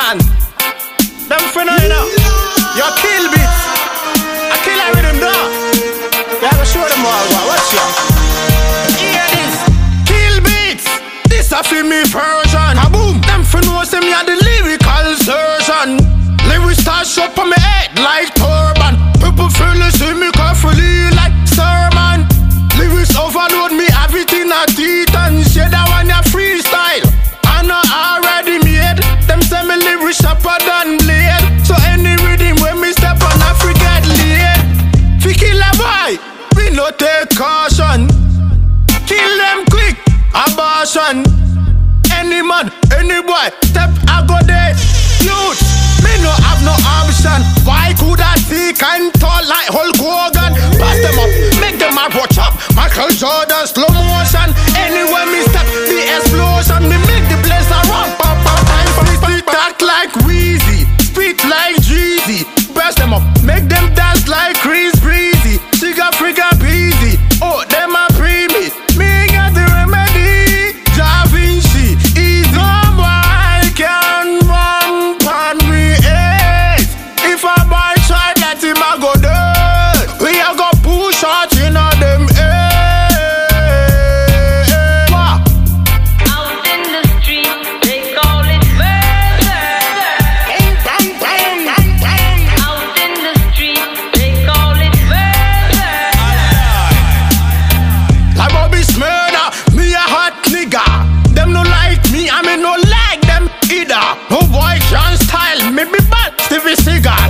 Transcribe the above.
man. Them finna, you know. Your kill beats. I kill a rhythm, dog. Yeah, I go show them all, watch ya. Hear this. Kill beats. This a for me version. Kaboom. Them finna know say me a the lyrical surgeon. Lyrics touch up on my head like turban. People feel the see me carefully like sermon. Lyrics overload me, have it in a teeth and say that one ya freestyle. I know already made. Them say me lyrics sharper than blade. So any rhythm when me step on I forget laid. Fi kill a boy, we no take caution. Kill them quick, abortion. Any man, any boy, step I go dead. Youth, me no have no option. Why could I think and tall like Hulk Hogan? Pass them up, make them a watch up. Michael Jordan, slow motion. Anywhere me step, the explosion. Me make the place a run. Pop, pop, time for me. Spit act like Weezy, spit like Jeezy. Press them up, make them dance like Chris Breezy. Sugar, frigga, breezy. Oh, them a pre me. Me got the remedy. Da Vinci, is no boy can run pon me head. If a boy try that, him a go dead. We a go push out in a them head. Out in the street, they call it murder. Out in the street, they call it murder. Like Bobby Smurder, me a hot nigga. Them no like me, I me no like them either. No boy can style me be bad, Stevie Seagal.